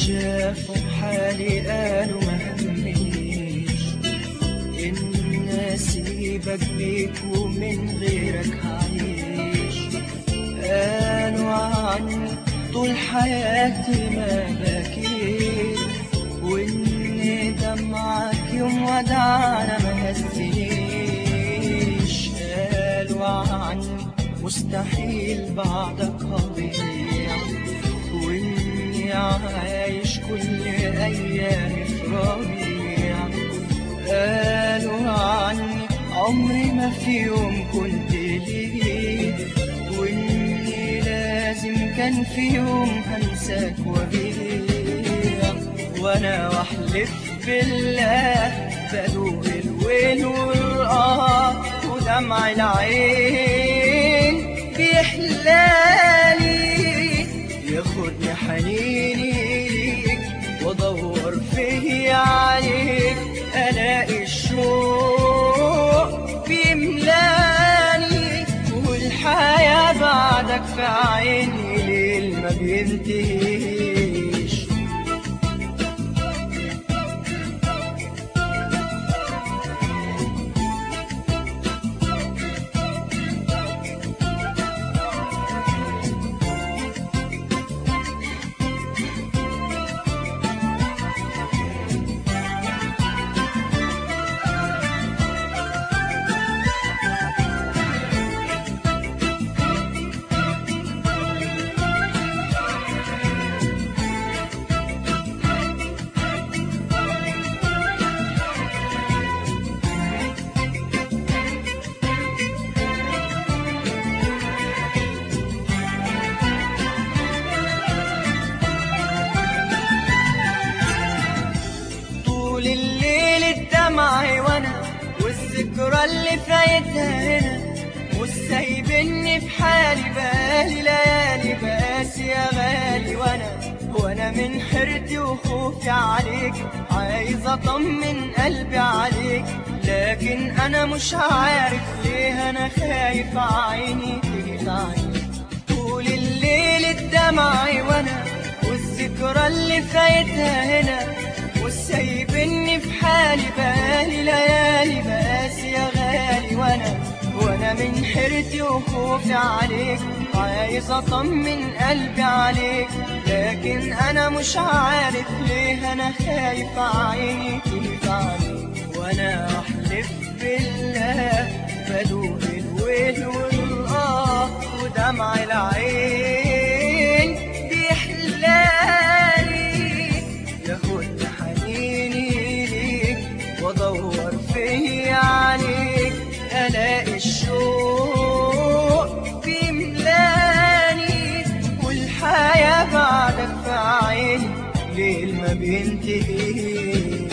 شافوا حالي قالوا ما همنيش إن أسيبك بيك ومن غيرك هعيش. قالوا عني طول حياتي ما بكيت، وإن دمعك يوم ودعنا ما هزنيش. قالوا عني مستحيل بعدك هضيع، وإني عايش كل أيامي في ربيع. قالوا عني عمري ما في يوم كنت ليك، وإني لازم كان في يوم هنساك وأبيع. وأنا وأحلف بالله بدوق الويل والقهر ودمع العين بيحلالي، ياخدني حنيني ليك وادور فيا عليك، الاقي الشوق بيملاني، والحياة بعدك في عيني ليل ما بينتهيش. الليل الدمع وانا والذكرى اللي فايتها هنا، مش سايبني في حالي بقالي ليالي بقاسي يا غالي. وانا من حيرتي وخوفي عليك عايز اطمن قلبي عليك، لكن انا مش عارف ليه انا خايف عيني تيجي عليك. طول الليل الدمع وانا والذكرى اللي فايتها هنا، وسايبني في حالي بقالي ليالي بقاسي يا غالي. وانا من حيرتي وخوفي عليك عايز اطمن قلبي عليك، لكن انا مش عارف ليه انا خايف عيني تيجي عليك. وانا احلف بالله بدوق الويل والقهر ودمع العين بيحلالي، ياخدني حنيني ليك وادور فيا عليك، الاقي الشوق بيملاني، والحياة بعدك في عيني ليل ما بينتهيش.